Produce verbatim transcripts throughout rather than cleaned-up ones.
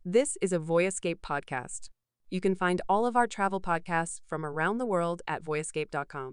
This is a Voyescape podcast. You can find all of our travel podcasts from around the world at voyescape dot com.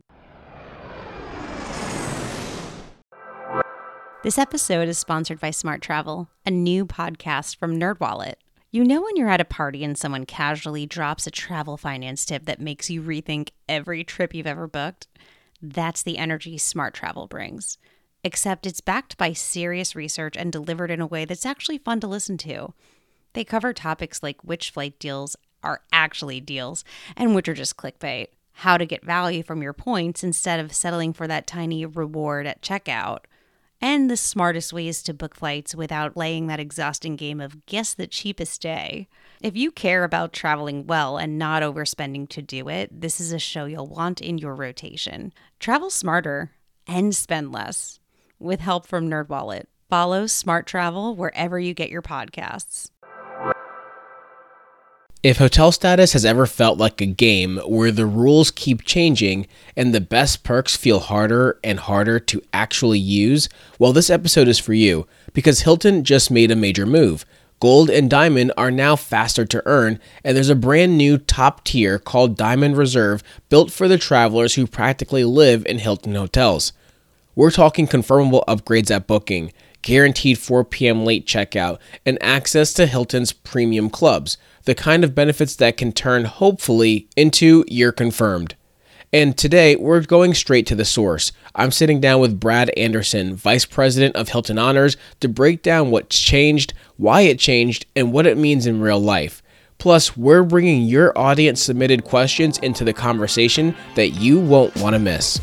This episode is sponsored by Smart Travel, a new podcast from NerdWallet. You know when you're at a party and someone casually drops a travel finance tip that makes you rethink every trip you've ever booked? That's the energy Smart Travel brings. Except it's backed by serious research and delivered in a way that's actually fun to listen to. They cover topics like which flight deals are actually deals and which are just clickbait, how to get value from your points instead of settling for that tiny reward at checkout, and the smartest ways to book flights without playing that exhausting game of guess the cheapest day. If you care about traveling well and not overspending to do it, this is a show you'll want in your rotation. Travel smarter and spend less with help from NerdWallet. Follow Smart Travel wherever you get your podcasts. If hotel status has ever felt like a game where the rules keep changing and the best perks feel harder and harder to actually use, well, this episode is for you because Hilton just made a major move. Gold and Diamond are now faster to earn, and there's a brand new top tier called Diamond Reserve built for the travelers who practically live in Hilton hotels. We're talking confirmable upgrades at booking, guaranteed four p.m. late checkout, and access to Hilton's premium clubs, the kind of benefits that can turn, hopefully, into you're confirmed. And today, we're going straight to the source. I'm sitting down with Brad Anderson, Vice President of Hilton Honors, to break down what's changed, why it changed, and what it means in real life. Plus, we're bringing your audience-submitted questions into the conversation that you won't want to miss.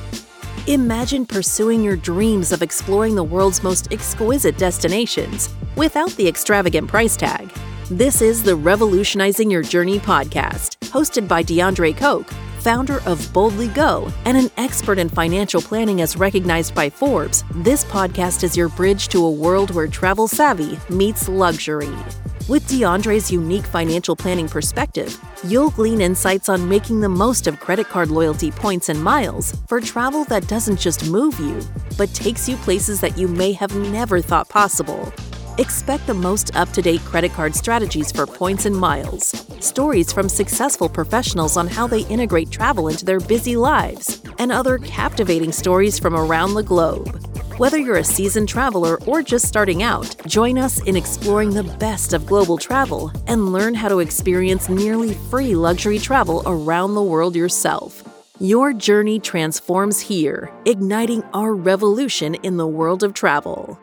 Imagine pursuing your dreams of exploring the world's most exquisite destinations without the extravagant price tag. This is the Revolutionizing Your Journey podcast, hosted by DeAndre Koch, founder of Boldly Go and an expert in financial planning as recognized by Forbes. This podcast is your bridge to a world where travel savvy meets luxury. With DeAndre's unique financial planning perspective, you'll glean insights on making the most of credit card loyalty points and miles for travel that doesn't just move you, but takes you places that you may have never thought possible. Expect the most up-to-date credit card strategies for points and miles, stories from successful professionals on how they integrate travel into their busy lives, and other captivating stories from around the globe. Whether you're a seasoned traveler or just starting out, join us in exploring the best of global travel and learn how to experience nearly free luxury travel around the world yourself. Your journey transforms here, igniting our revolution in the world of travel.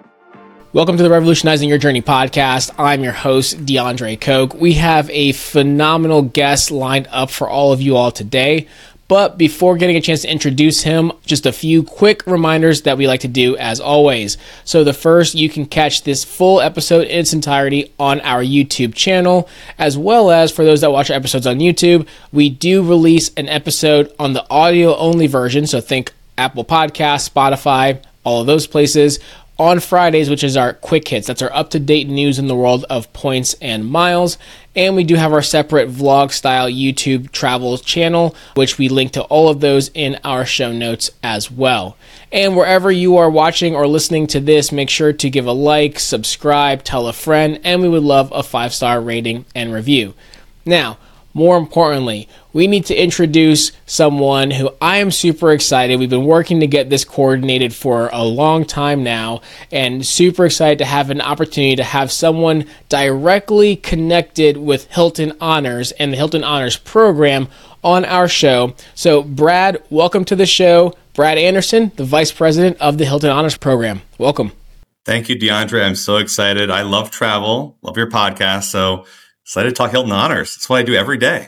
Welcome to the Revolutionizing Your Journey podcast. I'm your host, DeAndre Koch. We have a phenomenal guest lined up for all of you all today. But before getting a chance to introduce him, just a few quick reminders that we like to do as always. So the first, you can catch this full episode in its entirety on our YouTube channel, as well as for those that watch our episodes on YouTube, we do release an episode on the audio-only version. So think Apple Podcasts, Spotify, all of those places, on Fridays, which is our quick hits. That's our up-to-date news in the world of points and miles. And we do have our separate vlog-style YouTube travel channel, which we link to all of those in our show notes as well. And wherever you are watching or listening to this, make sure to give a like, subscribe, tell a friend, and we would love a five-star rating and review. Now, more importantly, we need to introduce someone who I am super excited. We've been working to get this coordinated for a long time now, and super excited to have an opportunity to have someone directly connected with Hilton Honors and the Hilton Honors program on our show. So, Brad, welcome to the show. Brad Anderson, the Vice President of the Hilton Honors program. Welcome. Thank you, DeAndre. I'm so excited. I love travel, love your podcast, so excited to talk Hilton Honors. That's what I do every day.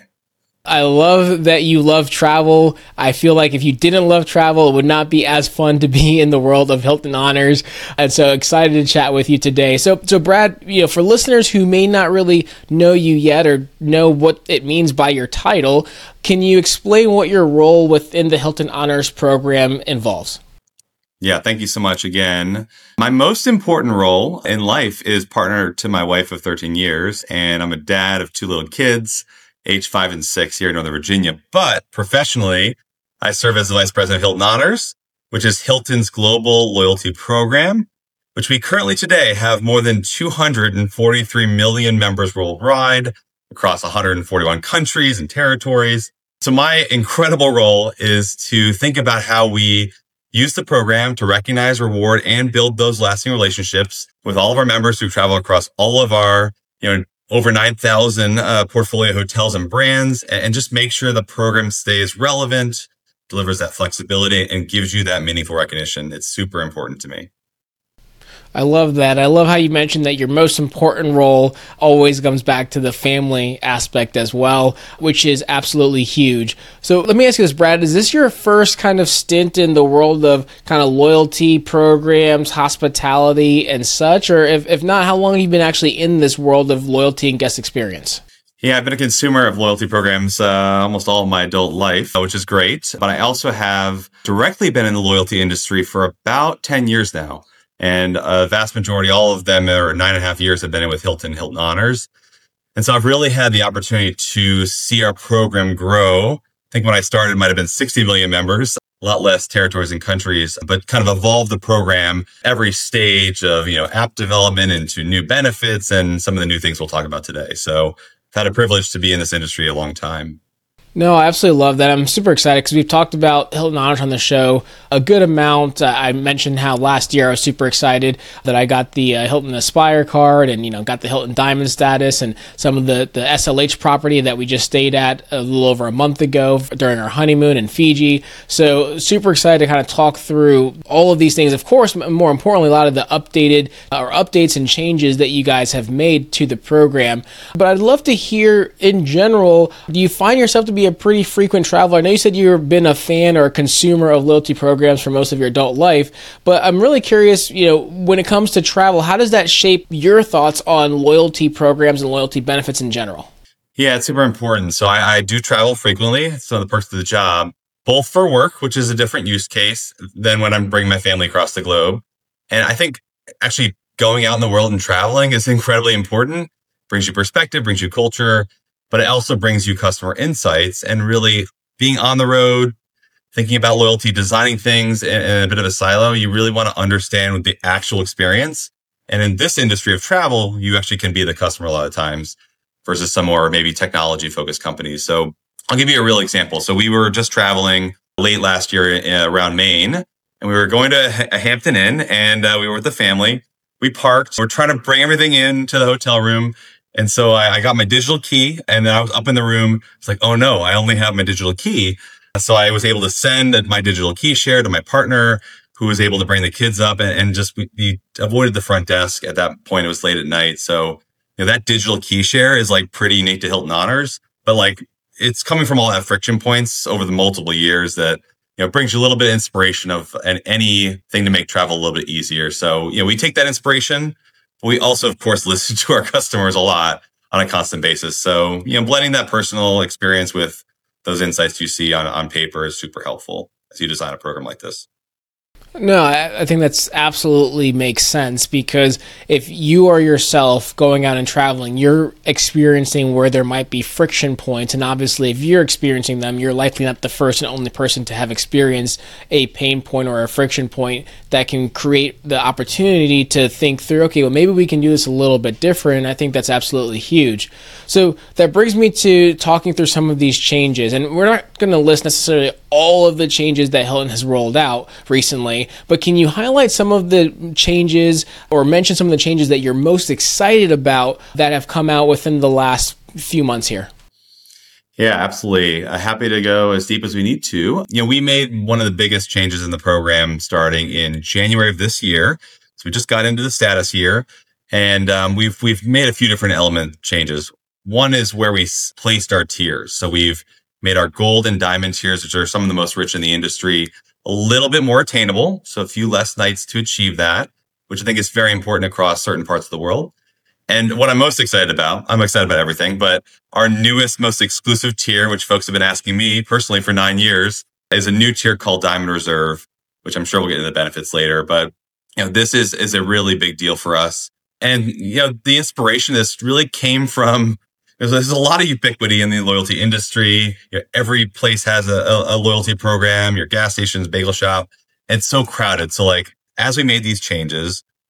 I love that you love travel. I feel like if you didn't love travel, it would not be as fun to be in the world of Hilton Honors. And so excited to chat with you today. So, so Brad, you know, for listeners who may not really know you yet or know what it means by your title, can you explain what your role within the Hilton Honors program involves? Yeah, thank you so much again. My most important role in life is partner to my wife of thirteen years, and I'm a dad of two little kids, age five and six here in Northern Virginia. But professionally, I serve as the Vice President of Hilton Honors, which is Hilton's global loyalty program. which we currently today have more than two hundred forty-three million members worldwide across one hundred forty-one countries and territories. So my incredible role is to think about how we use the program to recognize, reward, and build those lasting relationships with all of our members who travel across all of our, you know, over nine thousand uh, portfolio hotels and brands, and just make sure the program stays relevant, delivers that flexibility, and gives you that meaningful recognition. It's super important to me. I love that. I love how you mentioned that your most important role always comes back to the family aspect as well, which is absolutely huge. So let me ask you this, Brad, is this your first kind of stint in the world of kind of loyalty programs, hospitality and such? Or if, if not, how long have you been actually in this world of loyalty and guest experience? Yeah, I've been a consumer of loyalty programs uh, almost all of my adult life, which is great. But I also have directly been in the loyalty industry for about ten years now. And a vast majority, all of them, or nine and a half years, have been in with Hilton, Hilton Honors. And so I've really had the opportunity to see our program grow. I think when I started, it might have been sixty million members, a lot less territories and countries, but kind of evolve the program every stage of, you know, app development into new benefits and some of the new things we'll talk about today. So I've had a privilege to be in this industry a long time. No, I absolutely love that. I'm super excited because we've talked about Hilton Honors on the show a good amount. Uh, I mentioned how last year I was super excited that I got the uh, Hilton Aspire card and, you know, got the Hilton Diamond status and some of the, the S L H property that we just stayed at a little over a month ago during our honeymoon in Fiji. So super excited to kind of talk through all of these things. Of course, more importantly, a lot of the updated uh, or updates and changes that you guys have made to the program. But I'd love to hear in general, do you find yourself to be a pretty frequent traveler? I know you said you've been a fan or a consumer of loyalty programs for most of your adult life, but I'm really curious, you know, when it comes to travel, how does that shape your thoughts on loyalty programs and loyalty benefits in general? Yeah, it's super important. So I, I do travel frequently. It's one of the perks of the job, both for work, which is a different use case than when I'm bringing my family across the globe. And I think actually going out in the world and traveling is incredibly important. Brings you perspective, brings you culture, but it also brings you customer insights and really being on the road, thinking about loyalty, designing things in, in a bit of a silo. You really want to understand the actual experience. And in this industry of travel, you actually can be the customer a lot of times versus some more maybe technology focused companies. So I'll give you a real example. So we were just traveling late last year around Maine, and we were going to a Hampton Inn, and uh, we were with the family. We parked. We're trying to bring everything into the hotel room. And so I, I got my digital key, and then I was up in the room. It's like, oh no, I only have my digital key. So I was able to send my digital key share to my partner, who was able to bring the kids up, and, and just we, we avoided the front desk. At that point, it was late at night. So, you know, that digital key share is like pretty unique to Hilton Honors, but like it's coming from all that friction points over the multiple years that, you know, brings you a little bit of inspiration of an, anything to make travel a little bit easier. So, you know, we take that inspiration. We also, of course, listen to our customers a lot on a constant basis. So, you know, blending that personal experience with those insights you see on, on paper is super helpful as you design a program like this. No, I, I think that's absolutely makes sense, because if you are yourself going out and traveling, you're experiencing where there might be friction points. And obviously, if you're experiencing them, you're likely not the first and only person to have experienced a pain point or a friction point that can create the opportunity to think through, okay, well, maybe we can do this a little bit different. I think that's absolutely huge. So that brings me to talking through some of these changes. And we're not going to list necessarily all of the changes that Hilton has rolled out recently, but can you highlight some of the changes or mention some of the changes that you're most excited about that have come out within the last few months here? Yeah, absolutely. Uh, happy to go as deep as we need to. You know, we made one of the biggest changes in the program starting in January of this year. So we just got into the status year, and um, we've we've made a few different element changes. One is where we placed our tiers. So we've made our gold and diamond tiers, which are some of the most rich in the industry, a little bit more attainable. So a few less nights to achieve that, which I think is very important across certain parts of the world. And what I'm most excited about, I'm excited about everything, but our newest, most exclusive tier, which folks have been asking me personally for nine years, is a new tier called Diamond Reserve, which I'm sure we'll get into the benefits later. But you know, this is is a really big deal for us. And you know, the inspiration of this really came from, there's, there's a lot of ubiquity in the loyalty industry. You know, every place has a, a, a loyalty program, your gas stations, bagel shop. It's so crowded. So like, as we made these changes,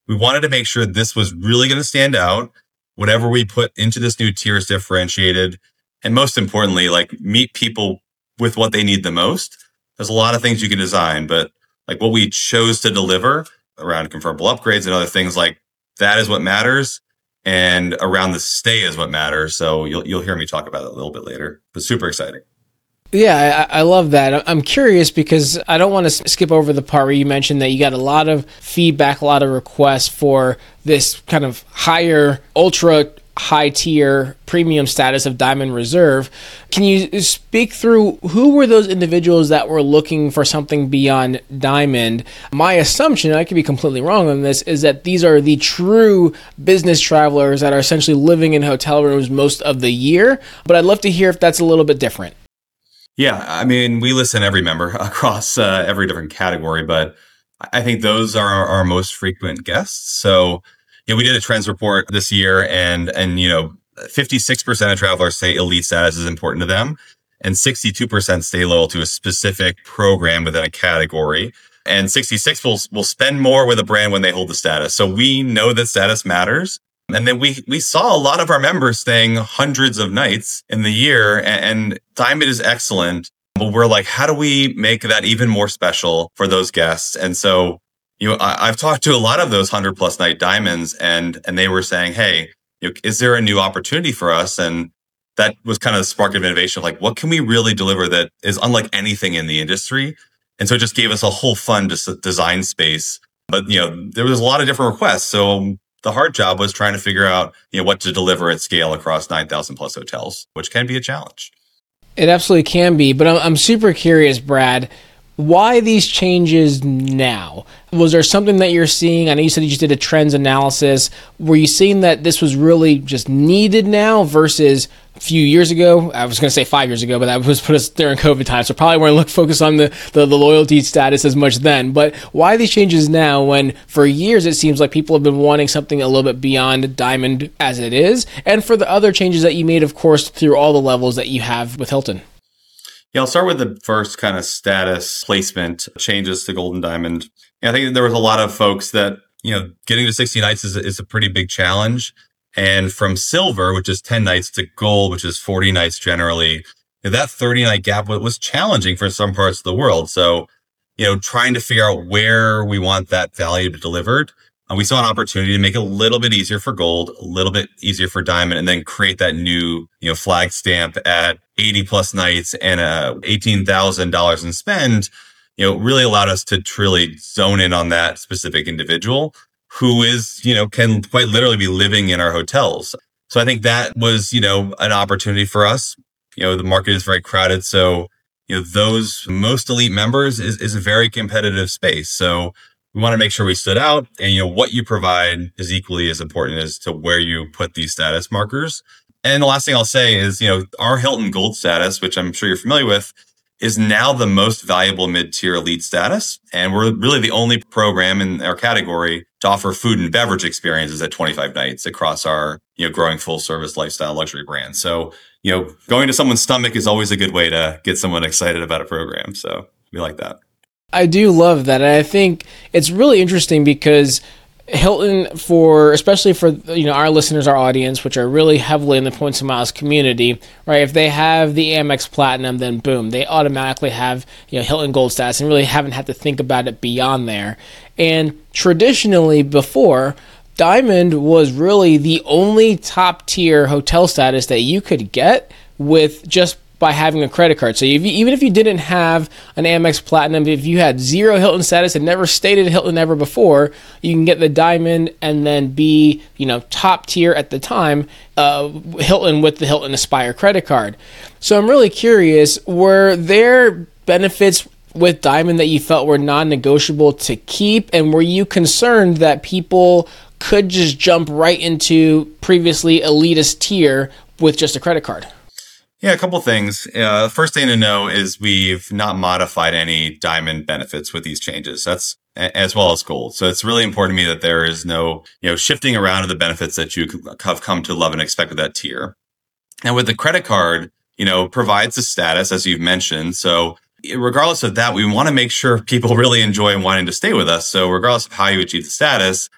we wanted to make sure this was really going to stand out. Whatever we put into this new tier is differentiated. And most importantly, like meet people with what they need the most. There's a lot of things you can design, but like what we chose to deliver around confirmable upgrades and other things, like that is what matters. And around the stay is what matters. So you'll you'll hear me talk about it a little bit later, but super exciting. Yeah, I, I love that. I'm curious because I don't want to skip over the part where you mentioned that you got a lot of feedback, a lot of requests for this kind of higher, ultra high tier premium status of Diamond Reserve. Can you speak through who were those individuals that were looking for something beyond Diamond? My assumption, I could be completely wrong on this, is that these are the true business travelers that are essentially living in hotel rooms most of the year. But I'd love to hear if that's a little bit different. Yeah, I mean, we listen every member across uh, every different category, but I think those are our, our most frequent guests. So, you know, we did a trends report this year, and and you know, fifty-six percent of travelers say elite status is important to them, and sixty-two percent stay loyal to a specific program within a category, and sixty-six will will spend more with a brand when they hold the status. So we know that status matters. And then we we saw a lot of our members staying hundreds of nights in the year, and, and Diamond is excellent. But we're like, how do we make that even more special for those guests? And so, you know, I, I've talked to a lot of those hundred plus night Diamonds, and and they were saying, hey, you know, is there a new opportunity for us? And that was kind of the spark of innovation. Like, what can we really deliver that is unlike anything in the industry? And so it just gave us a whole fun just design space. But you know, there was a lot of different requests. So the hard job was trying to figure out, you know, what to deliver at scale across nine thousand plus hotels, which can be a challenge. It absolutely can be, but I'm, I'm super curious, Brad, why these changes now? Was there something that you're seeing? I know you said you just did a trends analysis. Were you seeing that this was really just needed now versus a few years ago? I was going to say five years ago, but that was put us during COVID time, so probably weren't look focused on the, the, the loyalty status as much then. But why these changes now when for years it seems like people have been wanting something a little bit beyond Diamond as it is? And for the other changes that you made, of course, through all the levels that you have with Hilton. Yeah, I'll start with the first kind of status placement changes to Gold and Diamond. Yeah, I think there was a lot of folks that, you know, getting to sixty nights is, is a pretty big challenge. And from Silver, which is ten nights, to Gold, which is forty nights generally, that thirty night gap was challenging for some parts of the world. So, you know, trying to figure out where we want that value to be delivered. And we saw an opportunity to make it a little bit easier for Gold, a little bit easier for Diamond, and then create that new, you know, flag stamp at eighty plus nights and uh, eighteen thousand dollars in spend. You know, really allowed us to truly zone in on that specific individual who is, you know, can quite literally be living in our hotels. So I think that was, you know, an opportunity for us. You know, the market is very crowded. So, you know, those most elite members is, is a very competitive space. So we want to make sure we stood out, and, you know, what you provide is equally as important as to where you put these status markers. And the last thing I'll say is, you know, our Hilton Gold status, which I'm sure you're familiar with, is now the most valuable mid-tier elite status. And we're really the only program in our category to offer food and beverage experiences at twenty-five nights across our, you know, growing full service lifestyle luxury brand. So, you know, going to someone's stomach is always a good way to get someone excited about a program. So we like that. I do love that. And I think it's really interesting because Hilton, for especially for, you know, our listeners, our audience, which are really heavily in the Points and Miles community, right? If they have the Amex Platinum, then boom, they automatically have, you know, Hilton Gold status and really haven't had to think about it beyond there. And traditionally before, Diamond was really the only top tier hotel status that you could get with just by having a credit card. So if you, even if you didn't have an Amex Platinum, if you had zero Hilton status and never stayed at Hilton ever before, you can get the Diamond and then be, you know, top tier at the time, uh, Hilton with the Hilton Aspire credit card. So I'm really curious, were there benefits with Diamond that you felt were non-negotiable to keep? And were you concerned that people could just jump right into previously elitist tier with just a credit card? Yeah, a couple of things. Uh, first thing to know is we've not modified any Diamond benefits with these changes. That's as well as Gold. So it's really important to me that there is no, you know, shifting around of the benefits that you have come to love and expect with that tier. And with the credit card, you know, provides a status, as you've mentioned. So regardless of that, we want to make sure people really enjoy wanting to stay with us. So regardless of how you achieve the status, you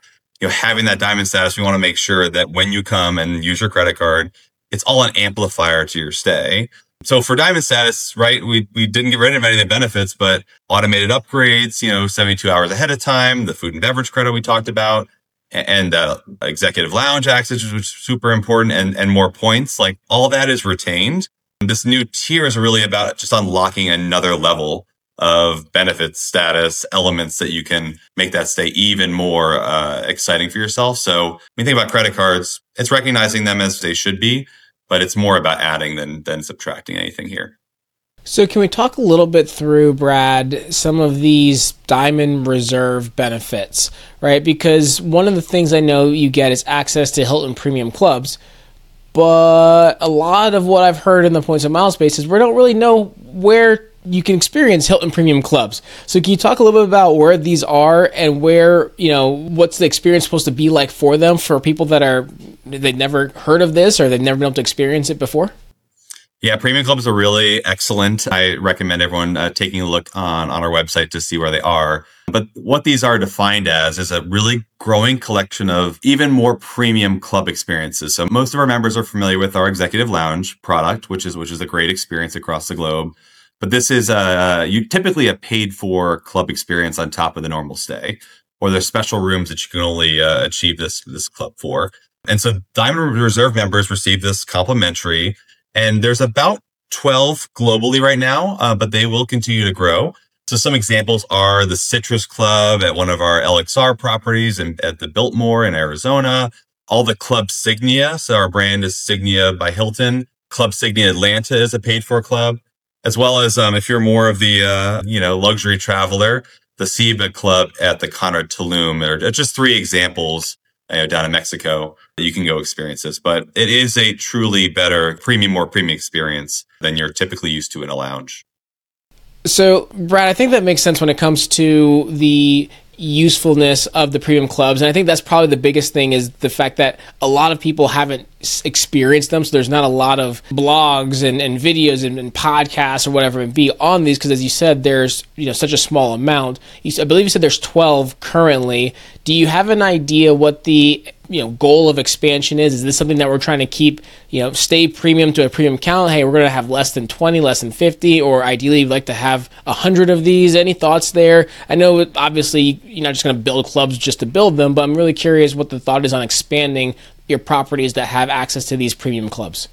you know, having that diamond status, we want to make sure that when you come and use your credit card, it's all an amplifier to your stay. So for diamond status, right, we we didn't get rid of any of the benefits, but automated upgrades, you know, seventy-two hours ahead of time, the food and beverage credit we talked about, and uh, executive lounge access, which is super important, and, and more points, like all that is retained. This new tier is really about just unlocking another level of benefits, status, elements that you can make that stay even more uh, exciting for yourself. So when you think about credit cards, it's recognizing them as they should be, but it's more about adding than than subtracting anything here. So can we talk a little bit through, Brad, some of these Diamond Reserve benefits, right? Because one of the things I know you get is access to Hilton Premium Clubs, but a lot of what I've heard in the Points of Mile space is we don't really know where you can experience Hilton Premium Clubs. So can you talk a little bit about where these are and where, you know, what's the experience supposed to be like for them, for people that are, they've never heard of this or they've never been able to experience it before? Yeah, premium clubs are really excellent. I recommend everyone uh, taking a look on, on our website to see where they are. But what these are defined as is a really growing collection of even more premium club experiences. So most of our members are familiar with our Executive Lounge product, which is which is a great experience across the globe. But this is uh, you typically a paid for club experience on top of the normal stay, or there's special rooms that you can only uh, achieve this this club for. And so Diamond Reserve members receive this complimentary. And there's about twelve globally right now, uh, but they will continue to grow. So some examples are the Citrus Club at one of our L X R properties and at the Biltmore in Arizona. All the Club Signia. So our brand is Signia by Hilton. Club Signia Atlanta is a paid for club, as well as um, if you're more of the uh, you know luxury traveler, the Ciba Club at the Conrad Tulum. Are just three examples. You know, down in Mexico, you can go experience this. But it is a truly better, premium, more premium experience than you're typically used to in a lounge. So, Brad, I think that makes sense when it comes to the usefulness of the premium clubs. And I think that's probably the biggest thing is the fact that a lot of people haven't experienced them. So there's not a lot of blogs and, and videos and, and podcasts or whatever it be on these. Because as you said, there's you know such a small amount. You, I believe you said there's twelve currently. Do you have an idea what the you know goal of expansion is? Is this something that we're trying to keep, you know, stay premium to a premium count? Hey, we're going to have less than twenty, less than fifty, or ideally you'd like to have one hundred of these. Any thoughts there? I know obviously you're not just going to build clubs just to build them, but I'm really curious what the thought is on expanding your properties that have access to these premium clubs.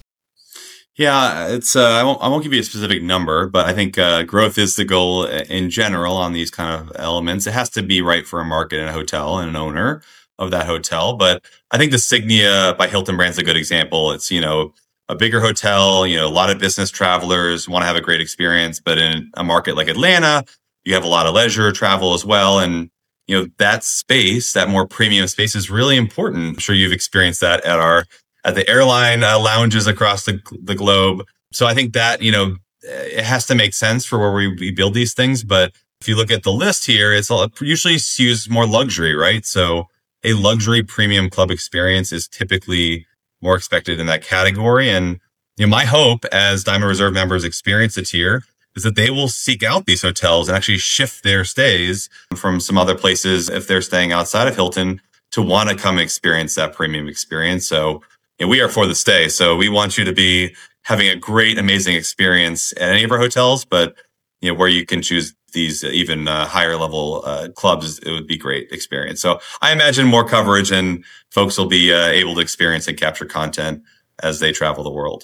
Yeah, it's uh, I won't I won't give you a specific number, but I think uh, growth is the goal in general on these kind of elements. It has to be right for a market and a hotel and an owner of that hotel. But I think the Signia by Hilton brand's a good example. It's, you know, a bigger hotel, you know, a lot of business travelers want to have a great experience. But in a market like Atlanta, you have a lot of leisure travel as well. And, you know, that space, that more premium space is really important. I'm sure you've experienced that at our, at the airline uh, lounges across the, the globe. So I think that, you know, it has to make sense for where we, we build these things. But if you look at the list here, it's all, it usually skews more luxury, right? So a luxury premium club experience is typically more expected in that category. And you know, my hope as Diamond Reserve members experience the tier is that they will seek out these hotels and actually shift their stays from some other places if they're staying outside of Hilton to want to come experience that premium experience. So you know, we are for the stay. So we want you to be having a great, amazing experience at any of our hotels, but you know, where you can choose these even uh, higher level uh, clubs, it would be great experience. So I imagine more coverage and folks will be uh, able to experience and capture content as they travel the world.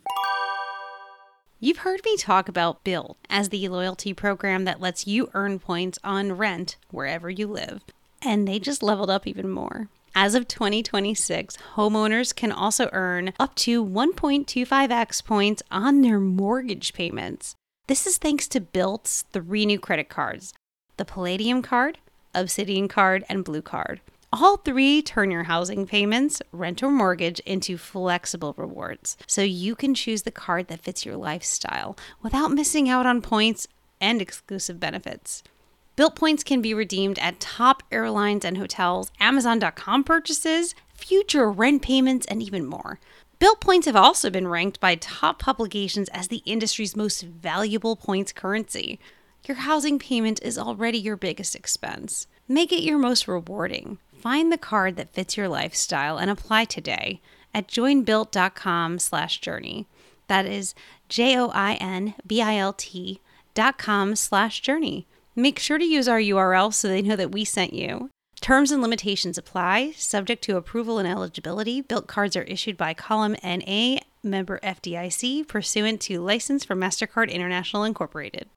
You've heard me talk about Bill as the loyalty program that lets you earn points on rent wherever you live. And they just leveled up even more. As of twenty twenty-six, homeowners can also earn up to one point two five x points on their mortgage payments. This is thanks to Bilt's three new credit cards, the Palladium card, Obsidian card, and Blue card. All three turn your housing payments, rent, or mortgage into flexible rewards, so you can choose the card that fits your lifestyle without missing out on points and exclusive benefits. Bilt points can be redeemed at top airlines and hotels, Amazon dot com purchases, future rent payments, and even more. Bilt points have also been ranked by top publications as the industry's most valuable points currency. Your housing payment is already your biggest expense. Make it your most rewarding. Find the card that fits your lifestyle and apply today at joinbuilt.com slash journey. That is J-O-I-N-B-I-L-T dot com slash journey. Make sure to use our U R L so they know that we sent you. Terms and limitations apply, subject to approval and eligibility. Built cards are issued by Column N A, member F D I C, pursuant to license from MasterCard International Incorporated.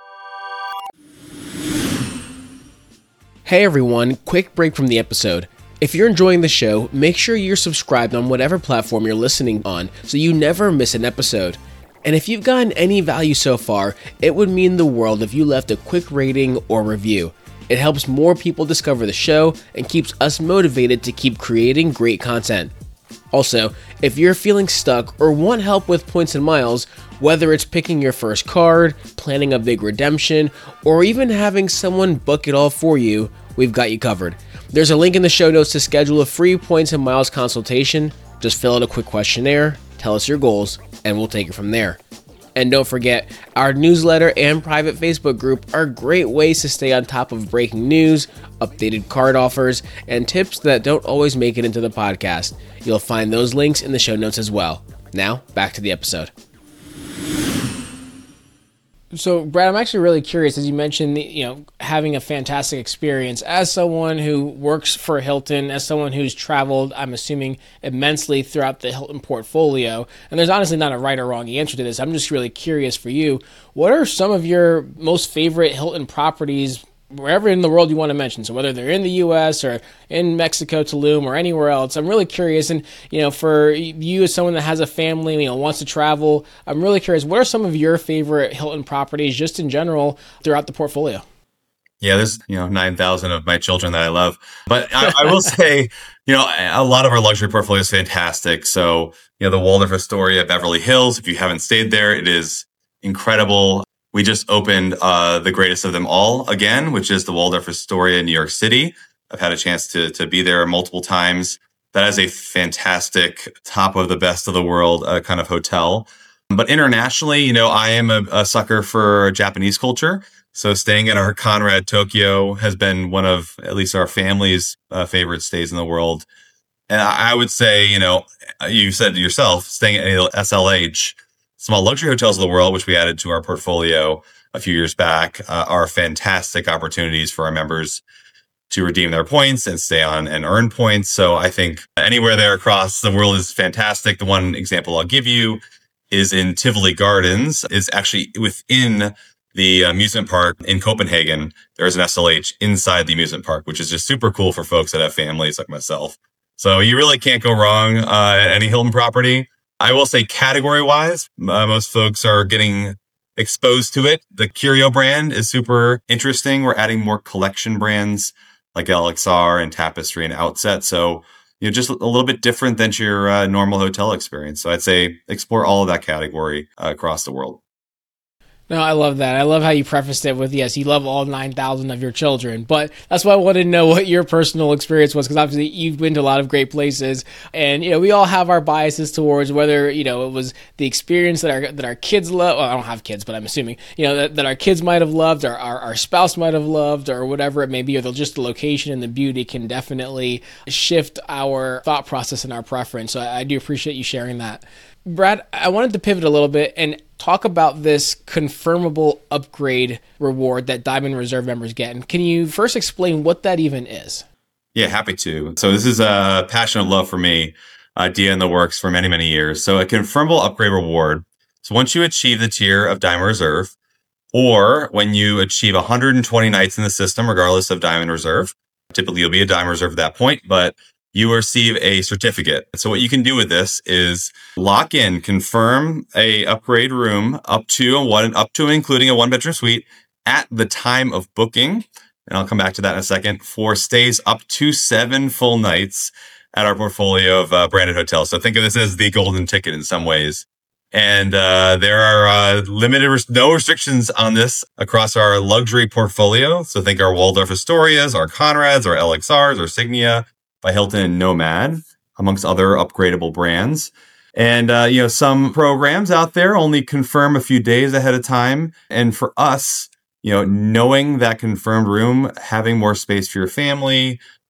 Hey everyone, quick break from the episode. If you're enjoying the show, make sure you're subscribed on whatever platform you're listening on so you never miss an episode. And if you've gotten any value so far, it would mean the world if you left a quick rating or review. It helps more people discover the show and keeps us motivated to keep creating great content. Also, if you're feeling stuck or want help with points and miles, whether it's picking your first card, planning a big redemption, or even having someone book it all for you, we've got you covered. There's a link in the show notes to schedule a free points and miles consultation. Just fill out a quick questionnaire, tell us your goals, and we'll take it from there. And don't forget, our newsletter and private Facebook group are great ways to stay on top of breaking news, updated card offers, and tips that don't always make it into the podcast. You'll find those links in the show notes as well. Now, back to the episode. So, Brad, I'm actually really curious, as you mentioned, you know, having a fantastic experience as someone who works for Hilton, as someone who's traveled, I'm assuming, immensely throughout the Hilton portfolio. And there's honestly not a right or wrong answer to this. I'm just really curious for you. What are some of your most favorite Hilton properties, wherever in the world you want to mention? So whether they're in the U S or in Mexico, Tulum, or anywhere else, I'm really curious. And, you know, for you as someone that has a family, you know, wants to travel, I'm really curious, what are some of your favorite Hilton properties just in general throughout the portfolio? Yeah, there's, you know, nine thousand of my children that I love. But I, I will say, you know, a lot of our luxury portfolio is fantastic. So, you know, the Waldorf Astoria, Beverly Hills, if you haven't stayed there, it is incredible. We just opened uh, the greatest of them all again, which is the Waldorf Astoria in New York City. I've had a chance to to be there multiple times. That is a fantastic, top of the best of the world uh, kind of hotel. But internationally, you know, I am a, a sucker for Japanese culture. So staying at our Conrad Tokyo has been one of at least our family's uh, favorite stays in the world. And I, I would say, you know, you said yourself, staying at S L H, small luxury hotels of the world, which we added to our portfolio a few years back, uh, are fantastic opportunities for our members to redeem their points and stay on and earn points. So I think anywhere there across the world is fantastic. The one example I'll give you is in Tivoli Gardens, is actually within the amusement park in Copenhagen. There's an S L H inside the amusement park, which is just super cool for folks that have families like myself. So you really can't go wrong uh, at any Hilton property. I will say category-wise, uh, most folks are getting exposed to it. The Curio brand is super interesting. We're adding more collection brands like L X R and Tapestry and Outset. So, you know, just a little bit different than your uh, normal hotel experience. So I'd say explore all of that category uh, across the world. No, I love that. I love how you prefaced it with, yes, you love all nine thousand of your children. But that's why I wanted to know what your personal experience was, because obviously you've been to a lot of great places. And, you know, we all have our biases towards whether, you know, it was the experience that our that our kids love. Well, I don't have kids, but I'm assuming, you know, that, that our kids might have loved, or our, our spouse might have loved, or whatever it may be, or the, just the location and the beauty can definitely shift our thought process and our preference. So I, I do appreciate you sharing that. Brad, I wanted to pivot a little bit and talk about this confirmable upgrade reward that Diamond Reserve members get. And can you first explain what that even is? Yeah, happy to. So this is a passion of love for me, idea in the works for many, many years. So a confirmable upgrade reward. So once you achieve the tier of Diamond Reserve, or when you achieve one hundred twenty nights in the system, regardless of Diamond Reserve, typically you'll be a Diamond Reserve at that point, but you receive a certificate. So what you can do with this is lock in, confirm a upgrade room up to a one, up to and including a one bedroom suite at the time of booking. And I'll come back to that in a second, for stays up to seven full nights at our portfolio of uh, branded hotels. So think of this as the golden ticket in some ways. And uh, there are uh, limited, res- no restrictions on this across our luxury portfolio. So think our Waldorf Astorias, our Conrads, our L X Rs, our Signia by Hilton and Nomad, amongst other upgradable brands. And, uh, you know, some programs out there only confirm a few days ahead of time. And for us, you know, knowing that confirmed room, having more space for your family,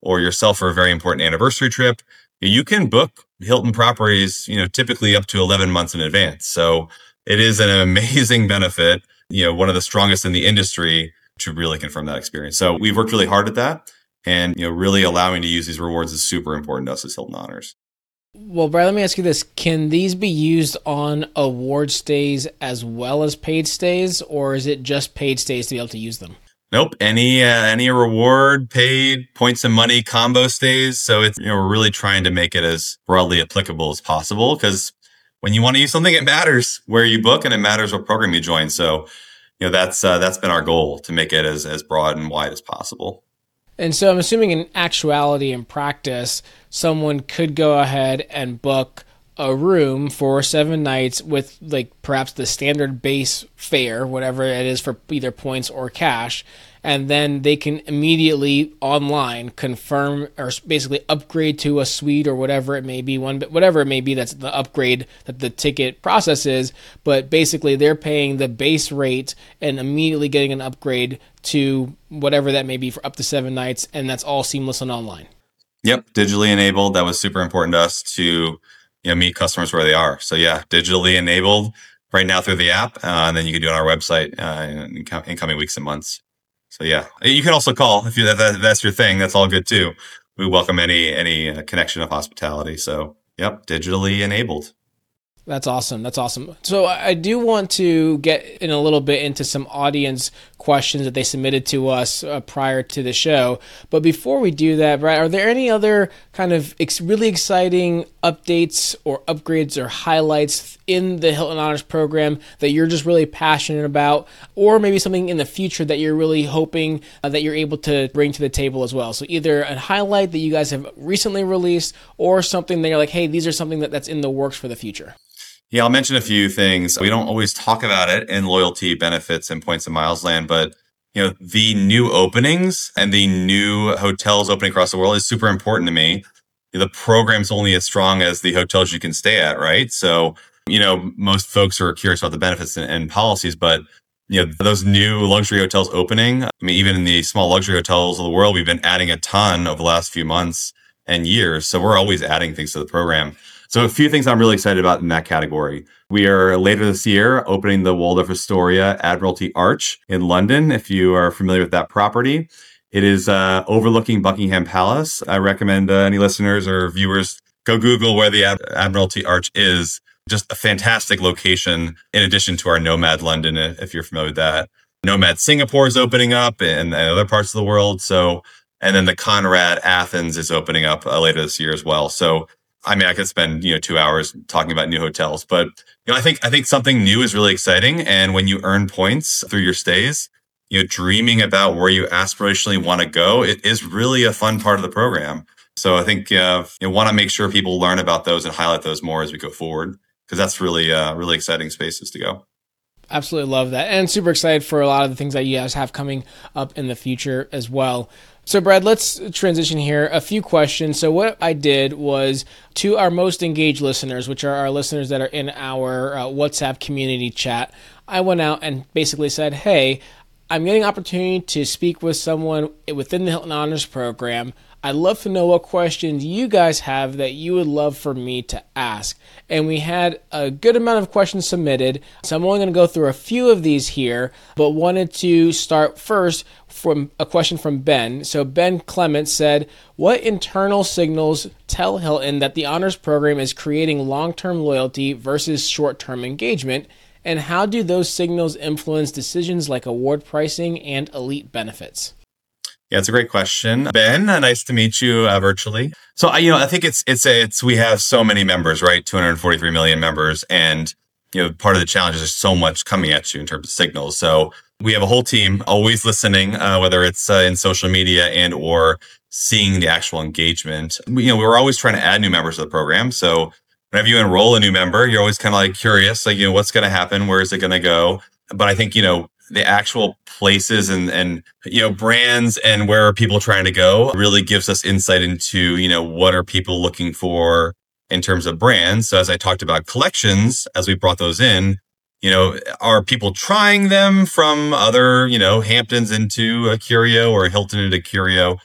or yourself for a very important anniversary trip, you can book Hilton properties, you know, typically up to eleven months in advance. So it is an amazing benefit, you know, one of the strongest in the industry to really confirm that experience. So we've worked really hard at that, and, you know, really allowing to use these rewards is super important to us as Hilton Honors. Well, Brad, let me ask you this. Can these be used on award stays as well as paid stays, or is it just paid stays to be able to use them? Nope. Any uh, any reward, paid, points and money combo stays. So it's, you know, we're really trying to make it as broadly applicable as possible, because when you want to use something, it matters where you book and it matters what program you join. So, you know, that's uh, that's been our goal, to make it as as broad and wide as possible. And so I'm assuming in actuality and practice, someone could go ahead and book a room for seven nights with like perhaps the standard base fare, whatever it is for either points or cash. And then they can immediately online confirm or basically upgrade to a suite or whatever it may be, one, whatever it may be, that's the upgrade that the ticket process is. But basically they're paying the base rate and immediately getting an upgrade to whatever that may be for up to seven nights. And that's all seamless and online. Yep. Digitally enabled. That was super important to us to, you know, meet customers where they are. So yeah, digitally enabled right now through the app. Uh, and then you can do it on our website uh, in, in coming weeks and months. So yeah, you can also call if you that, that that's your thing. That's all good too. We welcome any any uh, connection of hospitality. So yep, digitally enabled. That's awesome. That's awesome. So I do want to get in a little bit into some audience questions that they submitted to us uh, prior to the show. But before we do that, Brad, are there any other kind of ex- really exciting updates or upgrades or highlights in the Hilton Honors program that you're just really passionate about, or maybe something in the future that you're really hoping uh, that you're able to bring to the table as well? So either a highlight that you guys have recently released, or something that you're like, hey, these are something that, that's in the works for the future. Yeah, I'll mention a few things. We don't always talk about it in loyalty, benefits, and points and miles land, but you know, the new openings and the new hotels opening across the world is super important to me. The program's only as strong as the hotels you can stay at, right? So, you know, most folks are curious about the benefits and, and policies, but you know, those new luxury hotels opening, I mean, even in the small luxury hotels of the world, we've been adding a ton over the last few months and years. So we're always adding things to the program. So a few things I'm really excited about in that category. We are later this year opening the Waldorf Astoria Admiralty Arch in London. If you are familiar with that property, it is uh, overlooking Buckingham Palace. I recommend uh, any listeners or viewers go Google where the Ad- Admiralty Arch is. Just a fantastic location, in addition to our Nomad London, if you're familiar with that. Nomad Singapore is opening up, and, and other parts of the world. So, and then the Conrad Athens is opening up uh, later this year as well. So, I mean, I could spend, you know, two hours talking about new hotels, but, you know, I think, I think something new is really exciting. And when you earn points through your stays, you know, dreaming about where you aspirationally want to go, it is really a fun part of the program. So I think, uh, you know, want to make sure people learn about those and highlight those more as we go forward, because that's really, uh, really exciting spaces to go. Absolutely love that. And super excited for a lot of the things that you guys have coming up in the future as well. So Brad, let's transition here. A few questions. So what I did was, to our most engaged listeners, which are our listeners that are in our uh, WhatsApp community chat, I went out and basically said, hey, I'm getting an opportunity to speak with someone within the Hilton Honors program. I'd love to know what questions you guys have that you would love for me to ask. And we had a good amount of questions submitted. So I'm only going to go through a few of these here, but wanted to start first from a question from Ben. So Ben Clement said, what internal signals tell Hilton that the Honors program is creating long-term loyalty versus short-term engagement? And how do those signals influence decisions like award pricing and elite benefits? Yeah, it's a great question, Ben. Uh, nice to meet you uh, virtually. So, I, you know, I think it's it's it's we have so many members, right? two hundred forty-three million members, and you know, part of the challenge is there's so much coming at you in terms of signals. So, we have a whole team always listening, uh, whether it's uh, in social media and or seeing the actual engagement. We, you know, we're always trying to add new members to the program. So, whenever you enroll a new member, you're always kind of like curious, like, you know, what's going to happen? Where is it going to go? But I think, you know, the actual places and, and, you know, brands and where are people trying to go really gives us insight into, you know, what are people looking for in terms of brands. So as I talked about collections, as we brought those in, you know, are people trying them from other, you know, Hamptons into a Curio or a Hilton into Curio?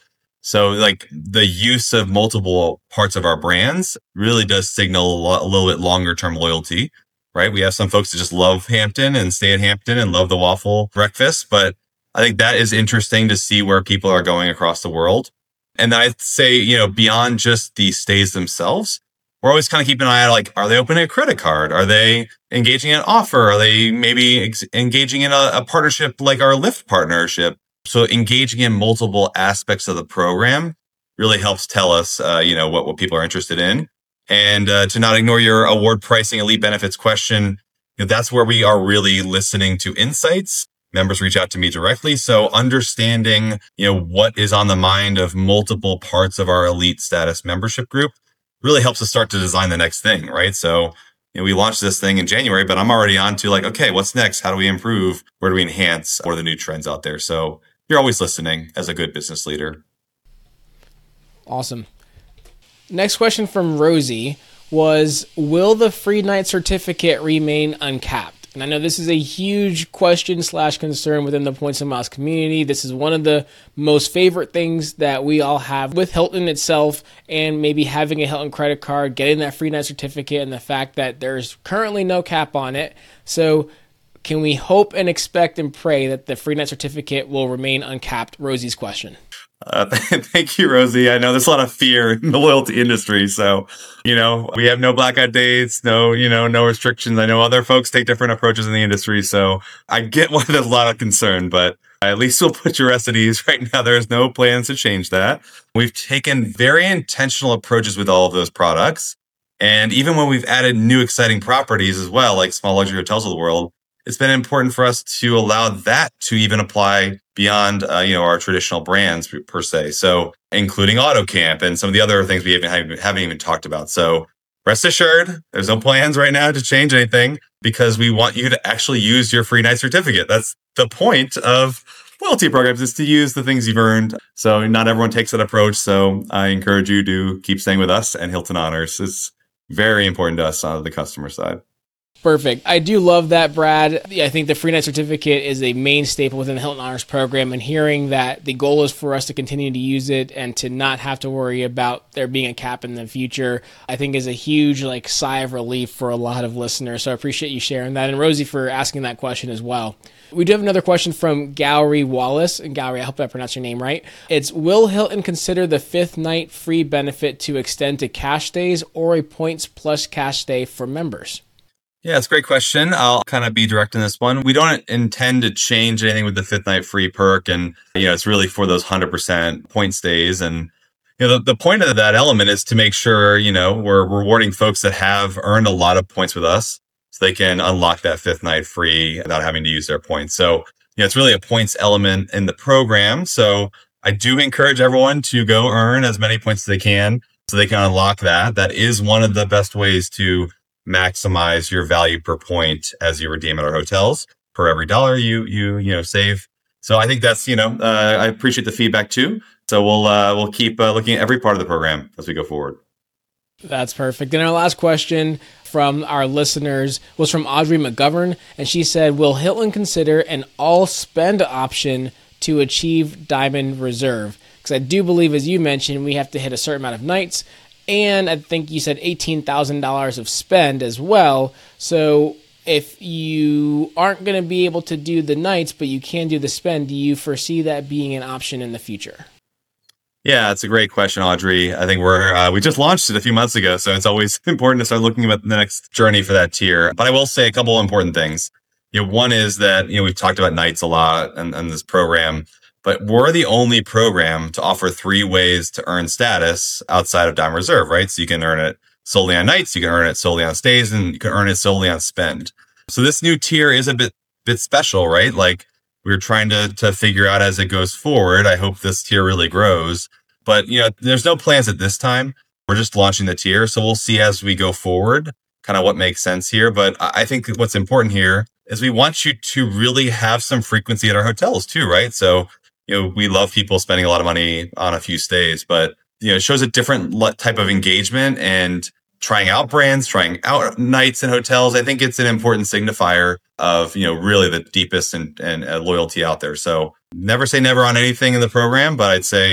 So like the use of multiple parts of our brands really does signal a, lo- a little bit longer term loyalty, right? We have some folks that just love Hampton and stay at Hampton and love the waffle breakfast, but I think that is interesting to see where people are going across the world. And I'd say, you know, beyond just the stays themselves, we're always kind of keeping an eye on, like, are they opening a credit card? Are they engaging in an offer? Are they maybe ex- engaging in a, a partnership like our Lyft partnership? So engaging in multiple aspects of the program really helps tell us, uh, you know, what, what people are interested in. And uh, to not ignore your award pricing elite benefits question, you know, that's where we are really listening to insights. Members reach out to me directly. So understanding, you know, what is on the mind of multiple parts of our elite status membership group really helps us start to design the next thing, right? So, you know, we launched this thing in January, but I'm already on to like, okay, what's next? How do we improve? Where do we enhance? What are the new trends out there? So you're always listening as a good business leader. Awesome. Next question from Rosie was, will the free night certificate remain uncapped? And I know this is a huge question slash concern within the Points and Miles community. This is one of the most favorite things that we all have with Hilton itself, and maybe having a Hilton credit card, getting that free night certificate, and the fact that there's currently no cap on it. So can we hope and expect and pray that the free night certificate will remain uncapped? Rosie's question. Uh, thank you, Rosie. I know there's a lot of fear in the loyalty industry. So, you know, we have no blackout dates, no, you know, no restrictions. I know other folks take different approaches in the industry. So I get why there's a lot of concern, but at least we'll put your rest at ease. Right now, there's no plans to change that. We've taken very intentional approaches with all of those products. And even when we've added new exciting properties as well, like small luxury hotels of the world, it's been important for us to allow that to even apply beyond, uh, you know, our traditional brands per se. So including AutoCamp and some of the other things we haven't, haven't even talked about. So rest assured, there's no plans right now to change anything because we want you to actually use your free night certificate. That's the point of loyalty programs, is to use the things you've earned. So not everyone takes that approach. So I encourage you to keep staying with us, and Hilton Honors is very important to us on the customer side. Perfect. I do love that, Brad. I think the free night certificate is a main staple within the Hilton Honors program, and hearing that the goal is for us to continue to use it and to not have to worry about there being a cap in the future, I think is a huge like sigh of relief for a lot of listeners. So I appreciate you sharing that, and Rosie for asking that question as well. We do have another question from Gowrie Wallace. And Gowrie, I hope I pronounced your name right. It's, will Hilton consider the fifth night free benefit to extend to cash stays or a points plus cash stay for members? Yeah, it's a great question. I'll kind of be direct in this one. We don't intend to change anything with the fifth night free perk. And, you know, it's really for those one hundred percent point stays. And, you know, the, the point of that element is to make sure, you know, we're rewarding folks that have earned a lot of points with us so they can unlock that fifth night free without having to use their points. So, you know, it's really a points element in the program. So I do encourage everyone to go earn as many points as they can so they can unlock that. That is one of the best ways to maximize your value per point as you redeem at our hotels per every dollar you you you know save. So I think that's, you know uh, I appreciate the feedback too. So we'll uh, we'll keep uh, looking at every part of the program as we go forward. That's perfect. And our last question from our listeners was from Audrey McGovern, and she said, will Hilton consider an all spend option to achieve Diamond Reserve? Because I do believe, as you mentioned, we have to hit a certain amount of nights. And I think you said eighteen thousand dollars of spend as well. So if you aren't going to be able to do the nights, but you can do the spend, do you foresee that being an option in the future? Yeah, it's a great question, Audrey. I think we're, uh, we just launched it a few months ago. So it's always important to start looking at the next journey for that tier. But I will say a couple of important things. You know, one is that, you know, we've talked about nights a lot and, and this program. But we're the only program to offer three ways to earn status outside of Diamond Reserve, right? So you can earn it solely on nights, you can earn it solely on stays, and you can earn it solely on spend. So this new tier is a bit bit special, right? Like we're trying to to figure out as it goes forward. I hope this tier really grows. But, you know, there's no plans at this time. We're just launching the tier. So we'll see as we go forward kind of what makes sense here. But I think what's important here is we want you to really have some frequency at our hotels too, right? So, you know, we love people spending a lot of money on a few stays, but, you know, it shows a different type of engagement and trying out brands, trying out nights in hotels. I think it's an important signifier of, you know, really the deepest and, and uh, loyalty out there. So never say never on anything in the program, but I'd say,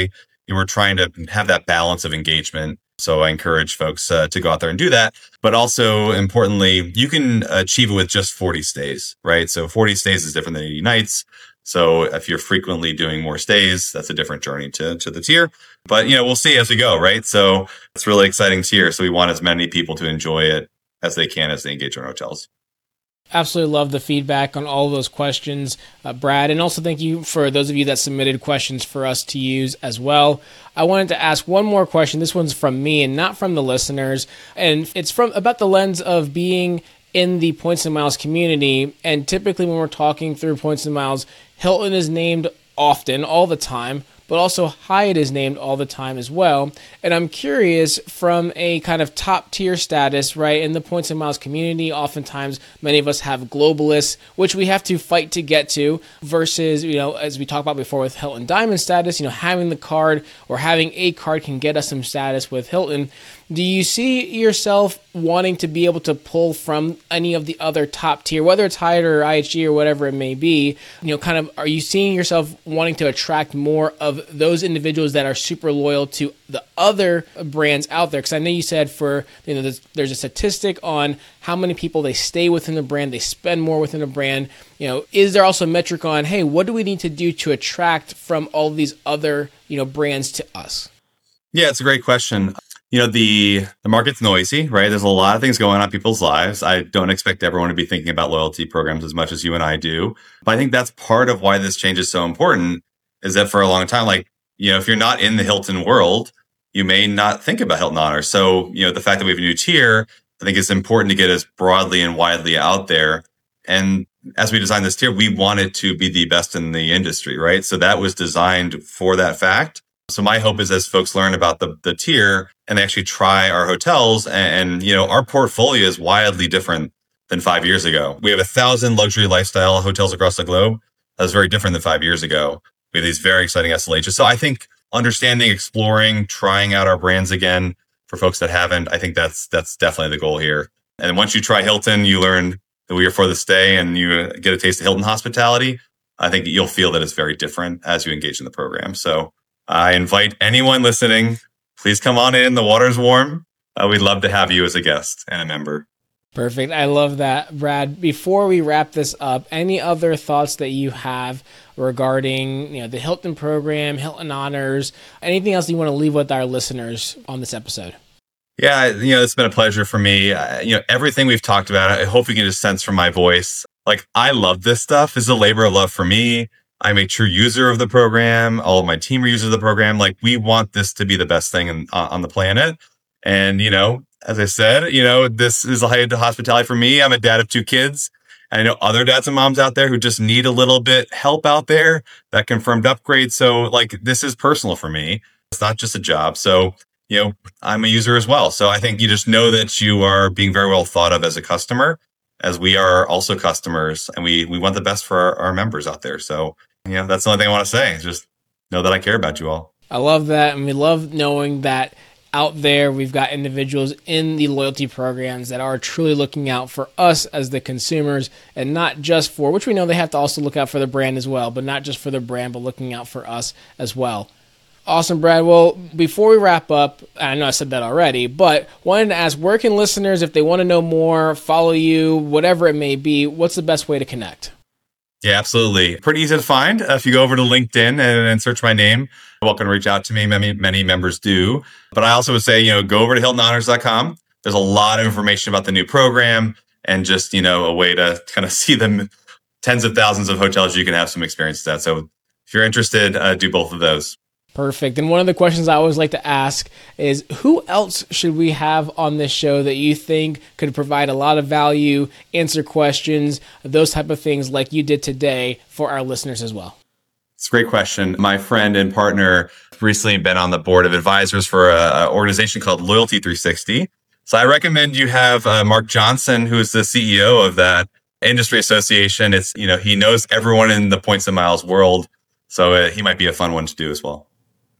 we're trying to have that balance of engagement. So I encourage folks uh, to go out there and do that. But also importantly, you can achieve it with just forty stays, right? So forty stays is different than eighty nights. So if you're frequently doing more stays, that's a different journey to, to the tier. But, you know, we'll see as we go, right? So it's a really exciting tier. So we want as many people to enjoy it as they can as they engage in our hotels. Absolutely love the feedback on all of those questions, uh, Brad. And also thank you for those of you that submitted questions for us to use as well. I wanted to ask one more question. This one's from me and not from the listeners. And it's from about the lens of being in the Points and Miles community. And typically when we're talking through Points and Miles, Hilton is named often, all the time, but also Hyatt is named all the time as well. And I'm curious, from a kind of top tier status, right, in the Points and Miles community, oftentimes many of us have globalists, which we have to fight to get to, versus, you know, as we talked about before with Hilton Diamond status, you know, having the card or having a card can get us some status with Hilton. Do you see yourself wanting to be able to pull from any of the other top tier, whether it's Hyatt or I H G or whatever it may be, you know, kind of, are you seeing yourself wanting to attract more of those individuals that are super loyal to the other brands out there? Because I know you said for, you know, there's, there's a statistic on how many people they stay within the brand, they spend more within a brand. You know, is there also a metric on, hey, what do we need to do to attract from all these other, you know, brands to us? Yeah, it's a great question. You know, the, the market's noisy, right? There's a lot of things going on in people's lives. I don't expect everyone to be thinking about loyalty programs as much as you and I do. But I think that's part of why this change is so important, is that for a long time, like, you know, if you're not in the Hilton world, you may not think about Hilton Honors. So, you know, the fact that we have a new tier, I think it's important to get as broadly and widely out there. And as we designed this tier, we wanted to be the best in the industry, right? So that was designed for that fact. So my hope is as folks learn about the, the tier and they actually try our hotels, and, and, you know, our portfolio is wildly different than five years ago. We have a thousand luxury lifestyle hotels across the globe. That was very different than five years ago. We have these very exciting S L Hs. So I think understanding, exploring, trying out our brands again for folks that haven't, I think that's that's definitely the goal here. And once you try Hilton, you learn that we are for the stay and you get a taste of Hilton hospitality. I think you'll feel that it's very different as you engage in the program. So I invite anyone listening, please come on in. The water's warm. Uh, we'd love to have you as a guest and a member. Perfect. I love that, Brad. Before we wrap this up, any other thoughts that you have regarding, you know, the Hilton program, Hilton Honors, anything else you want to leave with our listeners on this episode? Yeah, you know, it's been a pleasure for me. Uh, you know, everything we've talked about, I hope you can just sense from my voice. Like, I love this stuff. It's a labor of love for me. I'm a true user of the program. All of my team are users of the program. Like, we want this to be the best thing in, uh, on the planet. And, you know, as I said, you know, this is a Hyatt hospitality for me. I'm a dad of two kids. And I know other dads and moms out there who just need a little bit help out there, that confirmed upgrade. So, like, this is personal for me. It's not just a job. So, you know, I'm a user as well. So I think you just know that you are being very well thought of as a customer, as we are also customers, and we we want the best for our, our members out there. So, you know, that's the only thing I want to say, is just know that I care about you all. I love that. And we love knowing that out there we've got individuals in the loyalty programs that are truly looking out for us as the consumers, and not just for, which we know they have to also look out for the brand as well, but not just for the brand, but looking out for us as well. Awesome, Brad. Well, before we wrap up, I know I said that already, but wanted to ask, where can listeners, if they want to know more, follow you, whatever it may be, what's the best way to connect? Yeah, absolutely. Pretty easy to find. Uh, if you go over to LinkedIn and, and search my name, you're welcome to reach out to me. Many, many members do. But I also would say, you know, go over to hilton honors dot com. There's a lot of information about the new program and just, you know, a way to kind of see the tens of thousands of hotels you can have some experience at. So if you're interested, uh, do both of those. Perfect. And one of the questions I always like to ask is, who else should we have on this show that you think could provide a lot of value, answer questions, those type of things like you did today for our listeners as well? It's a great question. My friend and partner recently been on the board of advisors for an organization called Loyalty three sixty. So I recommend you have uh, Mark Johnson, who is the C E O of that industry association. It's, you know, he knows everyone in the Points and Miles world. So uh, he might be a fun one to do as well.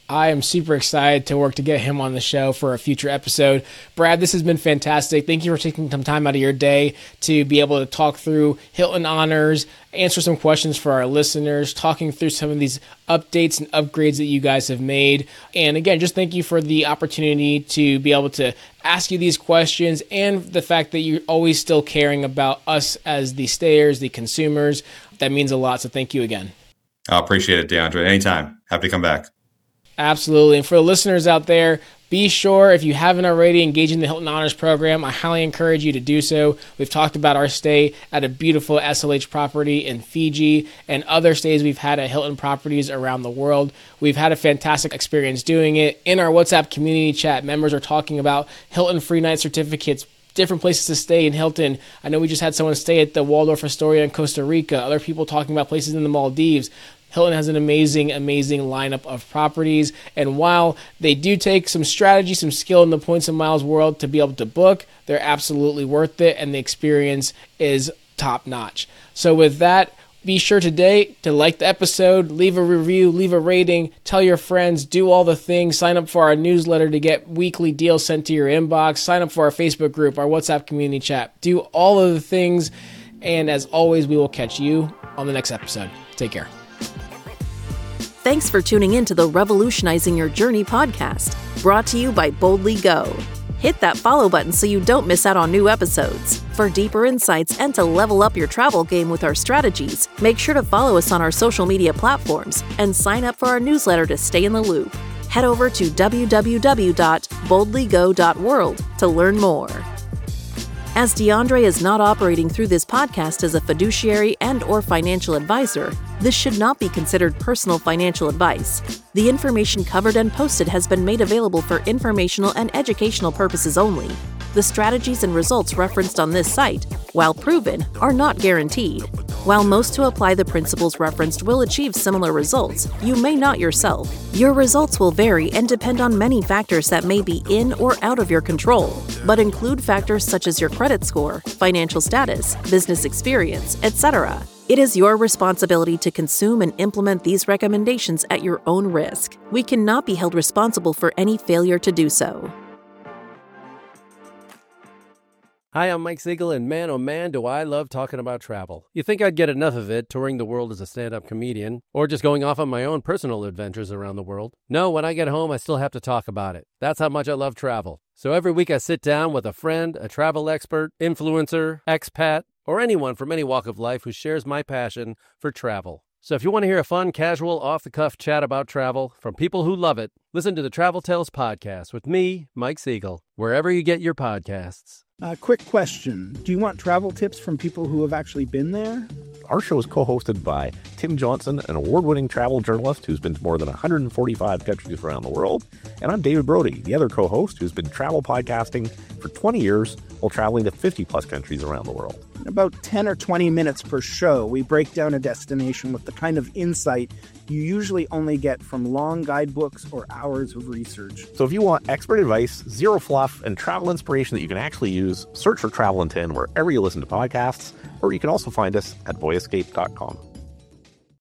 I am super excited to work to get him on the show for a future episode. Brad, this has been fantastic. Thank you for taking some time out of your day to be able to talk through Hilton Honors, answer some questions for our listeners, talking through some of these updates and upgrades that you guys have made. And again, just thank you for the opportunity to be able to ask you these questions and the fact that you're always still caring about us as the stayers, the consumers. That means a lot. So thank you again. I appreciate it, DeAndre. Anytime. Happy to come back. Absolutely. And for the listeners out there, be sure, if you haven't already, engage in the Hilton Honors program. I highly encourage you to do so. We've talked about our stay at a beautiful S L H property in Fiji and other stays we've had at Hilton properties around the world. We've had a fantastic experience doing it. In our WhatsApp community chat, members are talking about Hilton free night certificates, different places to stay in Hilton. I know we just had someone stay at the Waldorf Astoria in Costa Rica. Other people talking about places in the Maldives. Hilton has an amazing, amazing lineup of properties. And while they do take some strategy, some skill in the points and miles world to be able to book, they're absolutely worth it. And the experience is top notch. So with that, be sure today to like the episode, leave a review, leave a rating, tell your friends, do all the things, sign up for our newsletter to get weekly deals sent to your inbox, sign up for our Facebook group, our WhatsApp community chat, do all of the things. And as always, we will catch you on the next episode. Take care. Thanks for tuning in to the Revolutionizing Your Journey podcast, brought to you by Boldly Go. Hit that follow button so you don't miss out on new episodes. For deeper insights and to level up your travel game with our strategies, make sure to follow us on our social media platforms and sign up for our newsletter to stay in the loop. Head over to w w w dot boldly go dot world to learn more. As DeAndre is not operating through this podcast as a fiduciary and or financial advisor, this should not be considered personal financial advice. The information covered and posted has been made available for informational and educational purposes only. The strategies and results referenced on this site, while proven, are not guaranteed. While most who apply the principles referenced will achieve similar results, you may not yourself. Your results will vary and depend on many factors that may be in or out of your control, but include factors such as your credit score, financial status, business experience, et cetera. It is your responsibility to consume and implement these recommendations at your own risk. We cannot be held responsible for any failure to do so. Hi, I'm Mike Siegel, and man, oh man, do I love talking about travel. You think I'd get enough of it touring the world as a stand-up comedian, or just going off on my own personal adventures around the world? No, when I get home, I still have to talk about it. That's how much I love travel. So every week I sit down with a friend, a travel expert, influencer, expat, or anyone from any walk of life who shares my passion for travel. So if you want to hear a fun, casual, off-the-cuff chat about travel from people who love it, listen to the Travel Tales podcast with me, Mike Siegel, wherever you get your podcasts. Uh, quick question. Do you want travel tips from people who have actually been there? Our show is co-hosted by Tim Johnson, an award-winning travel journalist who's been to more than one hundred forty-five countries around the world. And I'm David Brody, the other co-host who's been travel podcasting for twenty years while traveling to fifty plus countries around the world. In about ten or twenty minutes per show, we break down a destination with the kind of insight you usually only get from long guidebooks or hours of research. So if you want expert advice, zero fluff, and travel inspiration that you can actually use, search for Travel in ten wherever you listen to podcasts, or you can also find us at voyescape dot com.